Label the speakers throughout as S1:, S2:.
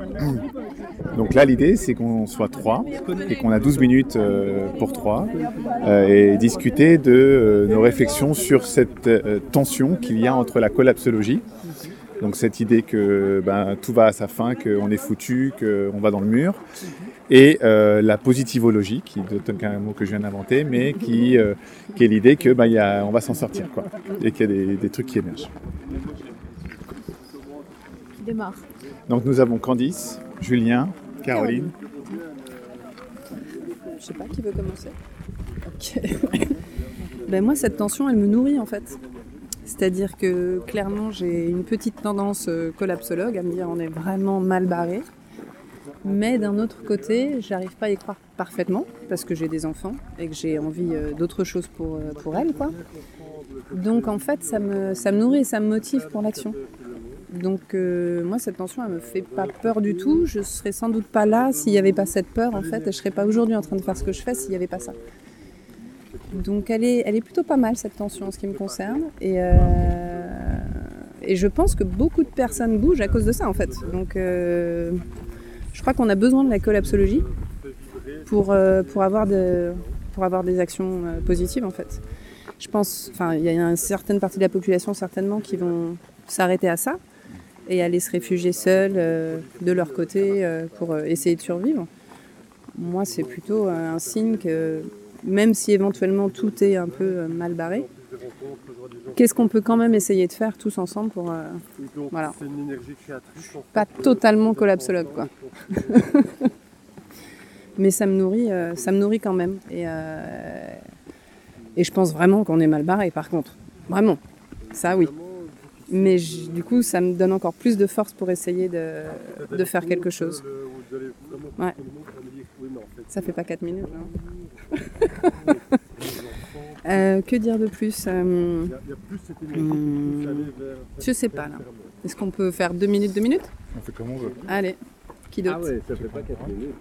S1: Donc là, l'idée, c'est qu'on soit 3 et qu'on a 12 minutes pour 3 et discuter de nos réflexions sur cette tension qu'il y a entre la collapsologie, donc cette idée que tout va à sa fin, qu'on est foutu, qu'on va dans le mur, et la positivologie, qui est un mot que je viens d'inventer, mais qui est l'idée que on va s'en sortir, quoi, et qu'il y a des trucs qui émergent.
S2: Qui démarre.
S1: Donc nous avons Candice, Julien, Caroline.
S3: Je sais pas qui veut commencer. Ok. Moi, cette tension, elle me nourrit en fait. C'est-à-dire que clairement, j'ai une petite tendance collapsologue à me dire on est vraiment mal barré. Mais d'un autre côté, j'arrive pas à y croire parfaitement parce que j'ai des enfants et que j'ai envie d'autre chose pour elles, quoi. Donc en fait, ça me nourrit et ça me motive pour l'action. Donc moi, cette tension, elle me fait pas peur du tout. Je serais sans doute pas là s'il n'y avait pas cette peur, en fait. Et je serais pas aujourd'hui en train de faire ce que je fais s'il n'y avait pas ça. Donc elle est plutôt pas mal, cette tension, en ce qui me concerne. Et je pense que beaucoup de personnes bougent à cause de ça, en fait. Donc je crois qu'on a besoin de la collapsologie pour avoir des actions positives, en fait. Je pense, il y a une certaine partie de la population, certainement, qui vont s'arrêter à ça et aller se réfugier seuls de leur côté pour essayer de survivre. Moi, c'est plutôt un signe que même si éventuellement tout est un peu mal barré, qu'est-ce qu'on peut quand même essayer de faire tous ensemble pour voilà, pas totalement collapsologue, quoi. Mais ça me nourrit quand même et je pense vraiment qu'on est mal barré, par contre, vraiment, ça oui. Mais du coup, ça me donne encore plus de force pour essayer de faire quelque chose. Ouais. Ça fait pas 4 minutes, hein. Que dire de plus Je sais pas, là. Est-ce qu'on peut faire 2 minutes, 2 minutes ?
S1: On fait comme on veut.
S3: Allez, qui d'autre ?
S4: Ah ouais, ça fait pas 4 minutes.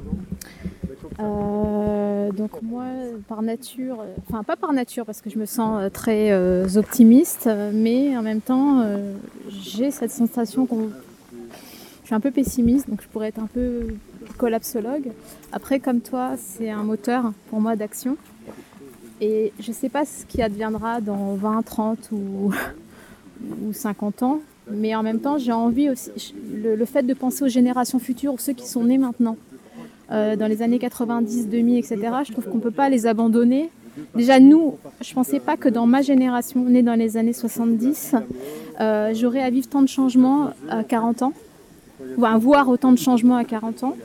S2: Donc moi, par nature, enfin pas par nature parce que je me sens très optimiste, mais en même temps, j'ai cette sensation je suis un peu pessimiste, donc je pourrais être un peu collapsologue. Après, comme toi, c'est un moteur pour moi d'action. Et je sais pas ce qui adviendra dans 20, 30 ou 50 ans, mais en même temps, j'ai envie aussi, le fait de penser aux générations futures, ceux qui sont nés maintenant, dans les années 90, 2000, etc., je trouve qu'on ne peut pas les abandonner. Déjà, nous, je ne pensais pas que dans ma génération, née dans les années 70, j'aurais à vivre tant de changements à 40 ans, ou à voir autant de changements à 40 ans.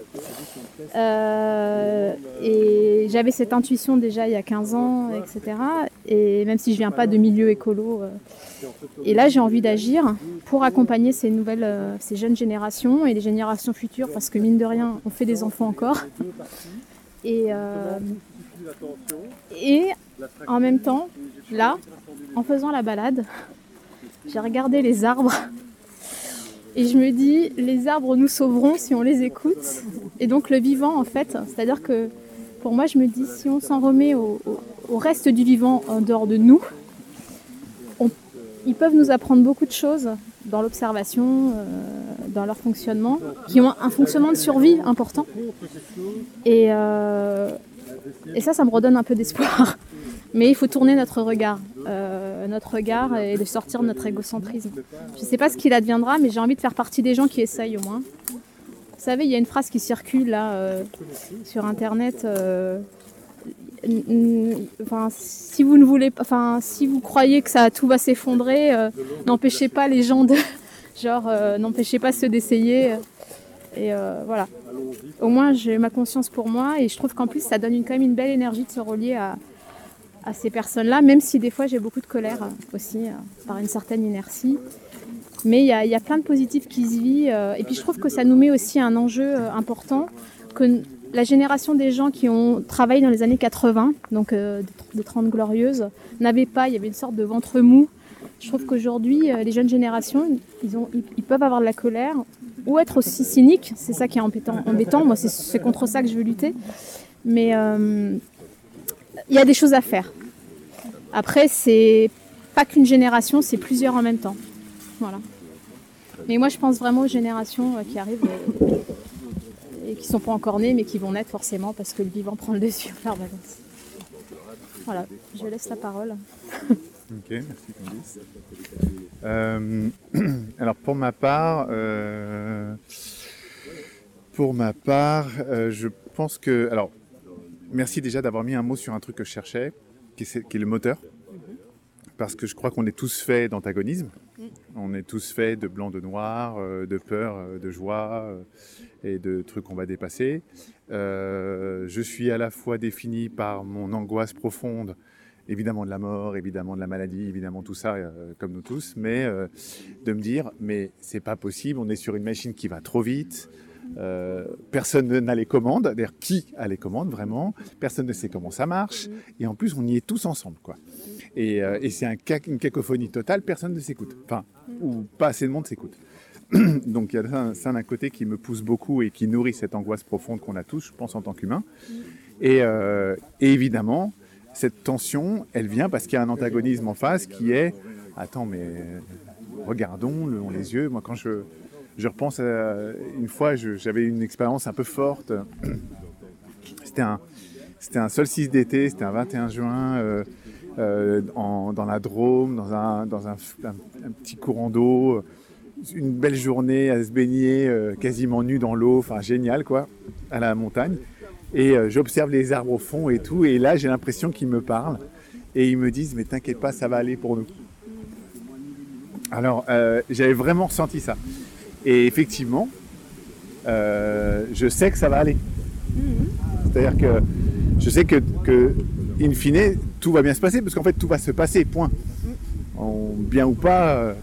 S2: Et j'avais cette intuition déjà il y a 15 ans, etc. Et même si je ne viens pas de milieu écolo. Et là, j'ai envie d'agir pour accompagner ces jeunes générations et les générations futures, parce que mine de rien, on fait des enfants encore. Et en même temps, là, en faisant la balade, j'ai regardé les arbres. Et je me dis, les arbres nous sauveront si on les écoute. Et donc le vivant, en fait, c'est-à-dire que pour moi, je me dis, si on s'en remet au reste du vivant en dehors de nous, ils peuvent nous apprendre beaucoup de choses dans l'observation, dans leur fonctionnement, qui ont un fonctionnement de survie important. Et ça me redonne un peu d'espoir. Mais il faut tourner notre regard et de sortir de notre égocentrisme. Je ne sais pas ce qu'il adviendra, mais j'ai envie de faire partie des gens qui essayent au moins. Vous savez, il y a une phrase qui circule là sur Internet. Si vous croyez que tout va s'effondrer, n'empêchez pas les gens n'empêchez pas ceux d'essayer. Et voilà. Au moins, j'ai ma conscience pour moi et je trouve qu'en plus, ça donne quand même une belle énergie de se relier à ces personnes-là, même si des fois j'ai beaucoup de colère aussi, par une certaine inertie. Mais il y a plein de positifs qui se vit. Et puis je trouve que ça nous met aussi un enjeu important, que la génération des gens qui ont travaillé dans les années 80, donc des 30 glorieuses, n'avaient pas, il y avait une sorte de ventre mou. Je trouve qu'aujourd'hui, les jeunes générations, ils peuvent avoir de la colère ou être aussi cyniques, c'est ça qui est embêtant. Moi, c'est contre ça que je veux lutter. Mais il y a des choses à faire. Après, c'est pas qu'une génération, c'est plusieurs en même temps. Voilà. Mais moi, je pense vraiment aux générations qui arrivent et qui sont pas encore nées, mais qui vont naître forcément parce que le vivant prend le dessus en permanence. Voilà, je laisse la parole.
S1: Ok, merci Candice. Alors pour ma part, je pense que... Alors, merci déjà d'avoir mis un mot sur un truc que je cherchais, qui est le moteur. Parce que je crois qu'on est tous faits d'antagonisme. On est tous faits de blanc, de noir, de peur, de joie et de trucs qu'on va dépasser. Je suis à la fois défini par mon angoisse profonde, évidemment de la mort, évidemment de la maladie, évidemment tout ça, comme nous tous, mais de me dire, mais c'est pas possible, on est sur une machine qui va trop vite, personne n'a les commandes, d'ailleurs qui a les commandes vraiment, personne ne sait comment ça marche, et en plus on y est tous ensemble, quoi. Et c'est une cacophonie totale, personne ne s'écoute, enfin, ou pas assez de monde s'écoute. Donc il y a ça d'un côté qui me pousse beaucoup et qui nourrit cette angoisse profonde qu'on a tous, je pense, en tant qu'humain. Et évidemment, cette tension, elle vient parce qu'il y a un antagonisme en face qui est « Attends, mais regardons, levons les yeux ». Moi, quand je repense à une fois, j'avais une expérience un peu forte. C'était un solstice d'été, c'était un 21 juin, dans la Drôme, dans un petit courant d'eau. Une belle journée à se baigner, quasiment nu dans l'eau, enfin génial quoi, à la montagne. Et j'observe les arbres au fond et tout, et là j'ai l'impression qu'ils me parlent et ils me disent mais t'inquiète pas, ça va aller pour nous. Alors j'avais vraiment ressenti ça. Et effectivement, je sais que ça va aller. C'est-à-dire que je sais que in fine, tout va bien se passer, parce qu'en fait tout va se passer, point. Bien ou pas.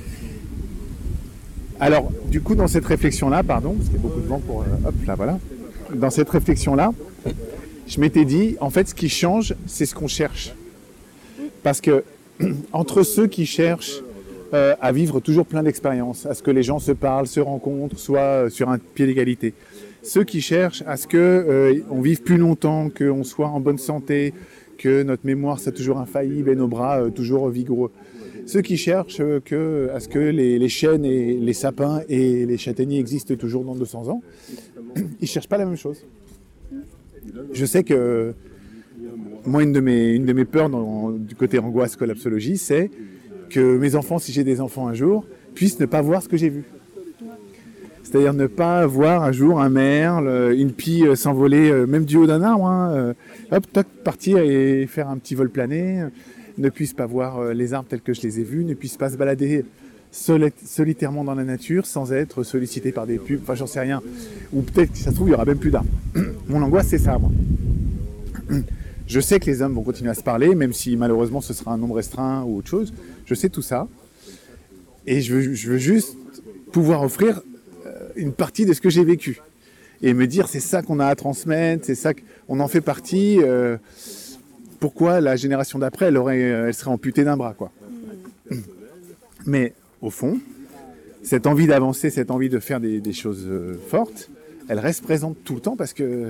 S1: Alors, du coup, dans cette réflexion-là, pardon, parce qu'il y a beaucoup de vent pour... hop, là, voilà. Dans cette réflexion-là, je m'étais dit, en fait, ce qui change, c'est ce qu'on cherche. Parce que, entre ceux qui cherchent à vivre toujours plein d'expériences, à ce que les gens se parlent, se rencontrent, soient sur un pied d'égalité, ceux qui cherchent à ce qu'on vive plus longtemps, qu'on soit en bonne santé, que notre mémoire soit toujours infaillible et nos bras toujours vigoureux, ceux qui cherchent à ce que les chênes et les sapins et les châtaigniers existent toujours dans 200 ans, ils ne cherchent pas la même chose. Je sais que moi, une de mes peurs du côté angoisse collapsologie, c'est que mes enfants, si j'ai des enfants un jour, puissent ne pas voir ce que j'ai vu. C'est-à-dire ne pas voir un jour un merle, une pie s'envoler, même du haut d'un arbre, hop, toc, partir et faire un petit vol plané, ne puissent pas voir les arbres tels que je les ai vus, ne puissent pas se balader solitairement dans la nature sans être sollicité par des pubs, enfin j'en sais rien. Ou peut-être que ça se trouve, il n'y aura même plus d'arbres. Mon angoisse, c'est ça, moi. Je sais que les hommes vont continuer à se parler, même si malheureusement ce sera un nombre restreint ou autre chose. Je sais tout ça. Et je veux juste pouvoir offrir une partie de ce que j'ai vécu. Et me dire, c'est ça qu'on a à transmettre, c'est ça qu'on en fait partie. Pourquoi la génération d'après, elle serait amputée d'un bras, quoi. Mais au fond, cette envie d'avancer, cette envie de faire des choses fortes, elle reste présente tout le temps parce que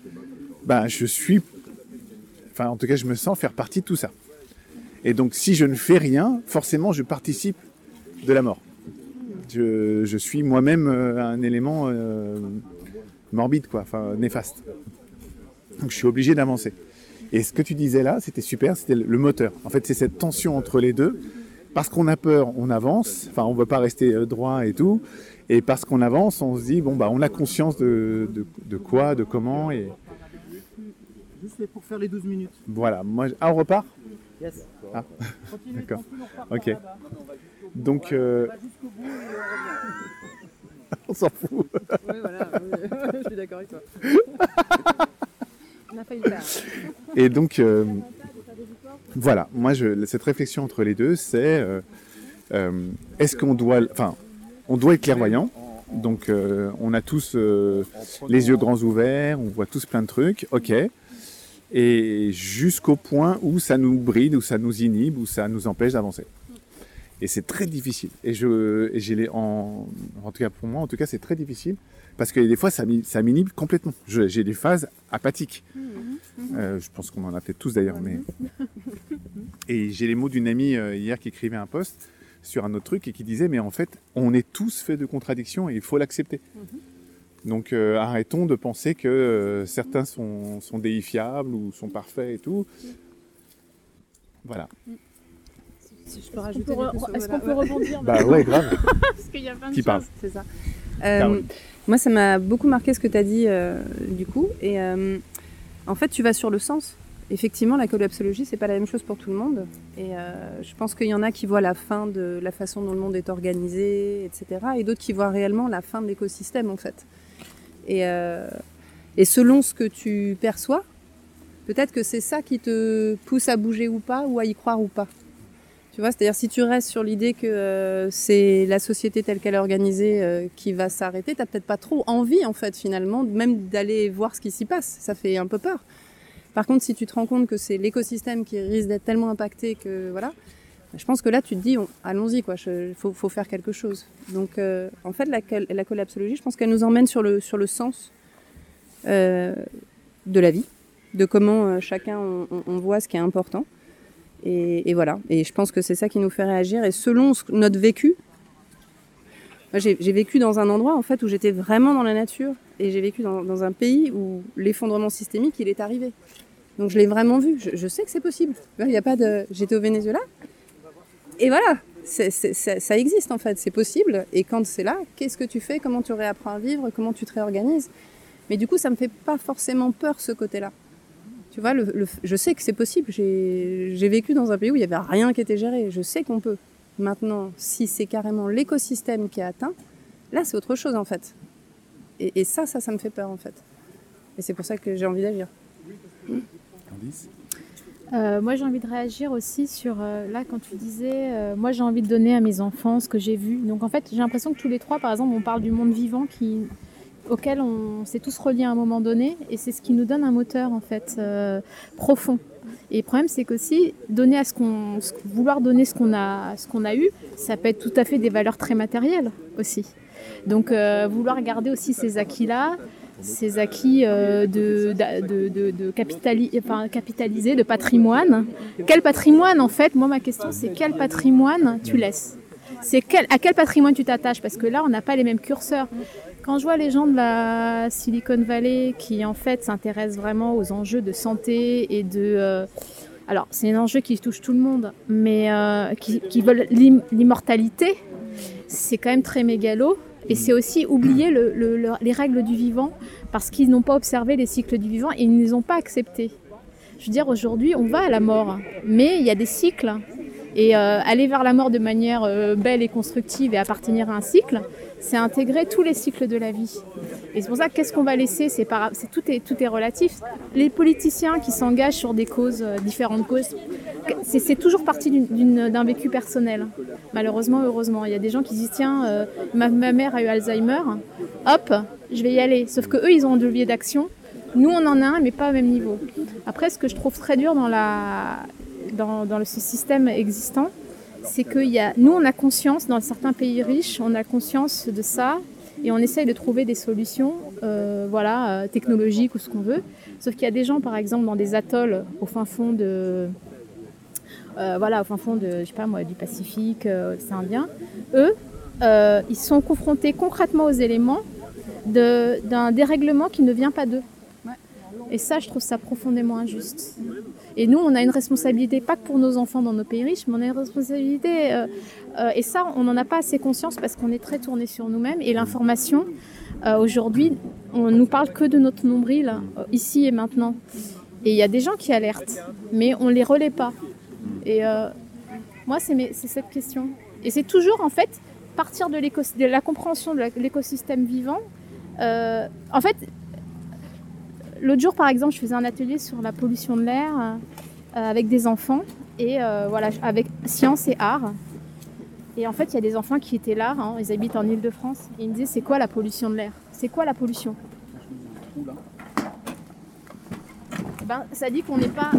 S1: en tout cas, je me sens faire partie de tout ça. Et donc, si je ne fais rien, forcément, je participe de la mort. Je suis moi-même un élément morbide, quoi, enfin néfaste. Donc, je suis obligé d'avancer. Et ce que tu disais là, c'était super, c'était le moteur. En fait, c'est cette tension entre les deux. Parce qu'on a peur, on avance. Enfin, on ne veut pas rester droit et tout. Et parce qu'on avance, on se dit, on a conscience de quoi, de comment. Et...
S4: Juste pour faire les 12 minutes.
S1: Voilà. On repart ?
S4: Yes.
S1: Ah, d'accord. Ok. Donc, on s'en fout.
S3: Oui, voilà, je suis d'accord avec toi. On a failli le faire.
S1: Et donc, voilà, moi, cette réflexion entre les deux, c'est est-ce qu'on doit... Enfin, on doit être clairvoyant. Donc, on a tous les yeux grands ouverts, on voit tous plein de trucs, ok. Et jusqu'au point où ça nous bride, où ça nous inhibe, où ça nous empêche d'avancer. Et c'est très difficile. Et en tout cas pour moi, en tout cas, c'est très difficile parce que des fois, ça m'inhibe complètement. J'ai des phases apathiques. Je pense qu'on en a peut-être tous d'ailleurs. Et j'ai les mots d'une amie hier qui écrivait un post. sur un autre truc et qui disait mais en fait on est tous faits de contradictions et il faut l'accepter. Donc arrêtons de penser que certains sont déifiables ou sont parfaits et tout. Voilà.
S3: Si je peux rajouter
S2: Est-ce qu'on peut rebondir
S1: Bah ouais, grave.
S2: Parce qu'il y a plein de
S1: Qui parle?
S2: choses.
S3: C'est ça.
S1: Carole.
S3: Moi, ça m'a beaucoup marqué ce que tu as dit du coup. Et en fait, tu vas sur le sens. Effectivement, la collapsologie, c'est pas la même chose pour tout le monde. Et je pense qu'il y en a qui voient la fin de la façon dont le monde est organisé, etc. Et d'autres qui voient réellement la fin de l'écosystème, en fait. Et selon ce que tu perçois, peut-être que c'est ça qui te pousse à bouger ou pas, ou à y croire ou pas. Tu vois, c'est-à-dire si tu restes sur l'idée que c'est la société telle qu'elle est organisée qui va s'arrêter, t'as peut-être pas trop envie, en fait, finalement, même d'aller voir ce qui s'y passe. Ça fait un peu peur. Par contre, si tu te rends compte que c'est l'écosystème qui risque d'être tellement impacté que, voilà, je pense que là, tu te dis, allons-y, quoi, faut faire quelque chose. Donc, en fait, la collapsologie, je pense qu'elle nous emmène sur le sens de la vie, de comment chacun, on voit ce qui est important. Et voilà. Et je pense que c'est ça qui nous fait réagir. Et selon notre vécu, moi, j'ai vécu dans un endroit, en fait, où j'étais vraiment dans la nature. Et j'ai vécu dans un pays où l'effondrement systémique, il est arrivé. Donc, je l'ai vraiment vu. Je sais que c'est possible. Il y a pas de... J'étais au Venezuela. Et voilà. Ça existe, en fait. C'est possible. Et quand c'est là, qu'est-ce que tu fais? Comment tu réapprends à vivre? Comment tu te réorganises? Mais du coup, ça me fait pas forcément peur, ce côté-là. Tu vois, je sais que c'est possible. J'ai vécu dans un pays où il n'y avait rien qui était géré. Je sais qu'on peut. Maintenant, si c'est carrément l'écosystème qui est atteint, là, c'est autre chose, en fait. Et ça me fait peur, en fait. Et c'est pour ça que j'ai envie d'agir.
S1: Candice?
S2: Moi, j'ai envie de réagir aussi sur, là, quand tu disais, moi, j'ai envie de donner à mes enfants ce que j'ai vu. Donc, en fait, j'ai l'impression que tous les trois, par exemple, on parle du monde vivant auquel on s'est tous reliés à un moment donné, et c'est ce qui nous donne un moteur, en fait, profond. Et le problème, c'est qu'aussi, vouloir donner ce qu'on a eu, ça peut être tout à fait des valeurs très matérielles aussi. Donc, vouloir garder aussi ces acquis-là, ces acquis capitalisés, de patrimoine. Quel patrimoine, en fait? Moi, ma question, c'est quel patrimoine tu laisses? À quel patrimoine tu t'attaches? Parce que là, on n'a pas les mêmes curseurs. Quand je vois les gens de la Silicon Valley qui, en fait, s'intéressent vraiment aux enjeux de santé et de... alors, c'est un enjeu qui touche tout le monde, mais qui veulent l'immortalité, c'est quand même très mégalo. Et c'est aussi oublier les règles du vivant, parce qu'ils n'ont pas observé les cycles du vivant et ils ne les ont pas acceptés. Je veux dire, aujourd'hui, on va à la mort, mais il y a des cycles. Et aller vers la mort de manière belle et constructive et appartenir à un cycle, c'est intégrer tous les cycles de la vie. Et c'est pour ça que qu'est-ce qu'on va laisser, tout est relatif. Les politiciens qui s'engagent sur des causes, différentes causes, c'est toujours parti d'un vécu personnel. Malheureusement, heureusement. Il y a des gens qui disent, tiens, ma mère a eu Alzheimer, hop, je vais y aller. Sauf qu'eux, ils ont un levier d'action. Nous, on en a un, mais pas au même niveau. Après, ce que je trouve très dur dans ce système existant, c'est que nous, on a conscience, dans certains pays riches, on a conscience de ça et on essaye de trouver des solutions technologiques ou ce qu'on veut. Sauf qu'il y a des gens, par exemple, dans des atolls au fin fond du Pacifique, c'est indien. Eux, ils sont confrontés concrètement aux éléments d'un dérèglement qui ne vient pas d'eux. Et ça, je trouve ça profondément injuste. Et nous, on a une responsabilité, pas que pour nos enfants dans nos pays riches, mais on a une responsabilité. Et ça, on n'en a pas assez conscience parce qu'on est très tourné sur nous-mêmes. Et l'information, aujourd'hui, on nous parle que de notre nombril, ici et maintenant. Et il y a des gens qui alertent, mais on ne les relaie pas. Et moi, c'est cette question. Et c'est toujours, en fait, partir de la compréhension de l'écosystème vivant. En fait, l'autre jour, par exemple, je faisais un atelier sur la pollution de l'air avec des enfants, et avec sciences et art. Et en fait, il y a des enfants qui étaient là, ils habitent en Île-de-France, et ils me disaient, c'est quoi la pollution de l'air? C'est quoi la pollution? Ça dit qu'on n'est pas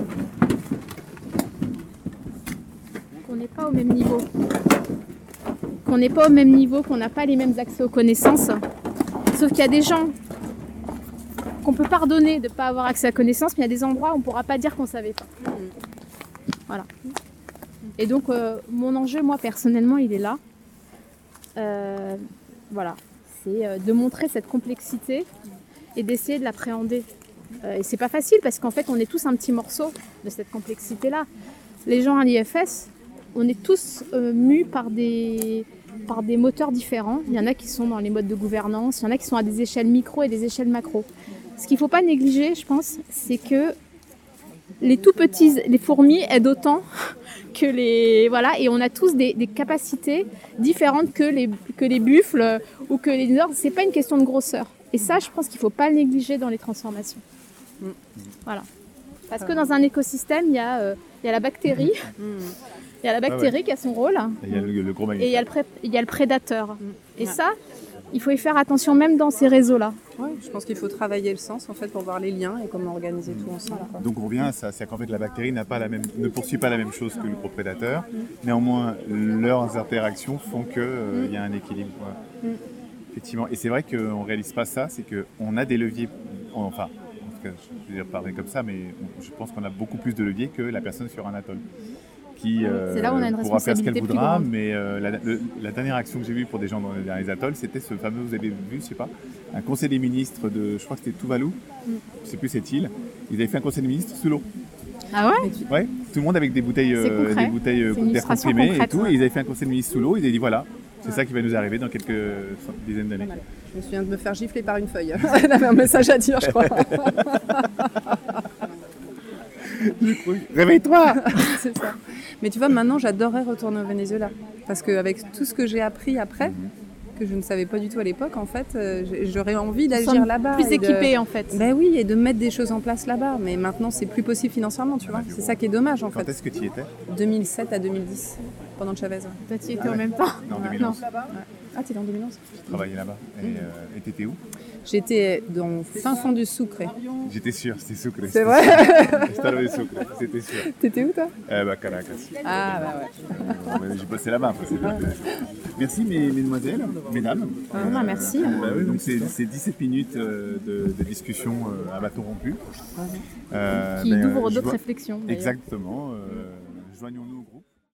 S2: au même niveau. Qu'on n'est pas au même niveau, qu'on n'a pas les mêmes accès aux connaissances. Sauf qu'il y a des gens qu'on peut pardonner de ne pas avoir accès à la connaissance, mais il y a des endroits où on ne pourra pas dire qu'on ne savait pas. Voilà. Et donc, mon enjeu, moi, personnellement, il est là. Voilà, c'est de montrer cette complexité et d'essayer de l'appréhender. Et c'est pas facile parce qu'en fait, on est tous un petit morceau de cette complexité-là. Les gens à l'IFS, on est tous mus par des moteurs différents. Il y en a qui sont dans les modes de gouvernance, il y en a qui sont à des échelles micro et des échelles macro. Ce qu'il ne faut pas négliger, je pense, c'est que les tout petits, les fourmis aident autant que les... Voilà, et on a tous des capacités différentes que les buffles ou que les dinosaures. Ce n'est pas une question de grosseur. Et ça, je pense qu'il ne faut pas le négliger dans les transformations. Voilà. Parce que dans un écosystème, il y a la bactérie. Il y a la bactérie qui a son rôle.
S1: Et il y a le gros mammifère.
S2: Et il y a le prédateur. Et ça, il faut y faire attention même dans ces réseaux-là.
S3: Ouais, je pense qu'il faut travailler le sens en fait pour voir les liens et comment organiser tout ensemble. Quoi.
S1: Donc on revient à ça, c'est qu'en fait la bactérie ne poursuit pas la même chose que le gros prédateur. Néanmoins, leurs interactions font qu'il y a un équilibre. Effectivement. Et c'est vrai qu'on ne réalise pas ça, c'est qu'on a des leviers, enfin, en tout cas, je vais dire parler comme ça, mais je pense qu'on a beaucoup plus de leviers que la personne sur un atoll. Qui
S2: c'est là où on a une
S1: pourra faire ce qu'elle
S2: responsabilité
S1: voudra,
S2: plus grande.
S1: mais la dernière action que j'ai vue pour des gens dans les atolls, c'était ce fameux, vous avez vu, je sais pas, un conseil des ministres de, je crois que c'était Tuvalu, je sais plus cette île, ils avaient fait un conseil des ministres sous l'eau.
S2: Ah ouais?
S1: Ouais, tout le monde avec des bouteilles
S2: C'est concret. C'est une
S1: d'air
S2: illustration
S1: comprimé et
S2: concrète,
S1: tout,
S2: ouais.
S1: et ils avaient fait un conseil des ministres sous l'eau, ils avaient dit voilà, c'est ça qui va nous arriver dans quelques dizaines d'années.
S3: Je me souviens de me faire gifler par une feuille. Elle avait un message à dire, je crois.
S1: Réveille-toi.
S3: C'est ça. Mais tu vois, maintenant, j'adorerais retourner au Venezuela. Parce qu'avec tout ce que j'ai appris après, que je ne savais pas du tout à l'époque, en fait, j'aurais envie d'agir là-bas.
S2: Plus équipés, en fait.
S3: Ben oui, et de mettre des choses en place là-bas. Mais maintenant, c'est plus possible financièrement, tu vois. C'est ça qui est dommage, en
S1: Quand
S3: fait.
S1: est-ce que tu y étais?
S3: 2007 à 2010, pendant Chavez. Ouais.
S2: Toi, tu y étais en même temps?
S1: Non, en 2011.
S3: Ah, t'es en 2011?
S1: Je travaillais là-bas. Et t'étais où?
S3: J'étais dans fin fond du Sucre.
S1: J'étais sûr, c'était Sucre.
S3: C'est vrai?
S1: J'étais Sucre, c'était sûr.
S3: T'étais où, toi?
S1: Caracas.
S3: Ah, bah ouais.
S1: J'ai bossé là-bas. Merci mesdemoiselles, mesdames.
S2: Merci.
S1: Donc c'est 17 minutes de discussion à bâton rompu.
S2: Qui ouvre d'autres réflexions.
S1: Exactement. Joignons-nous au groupe.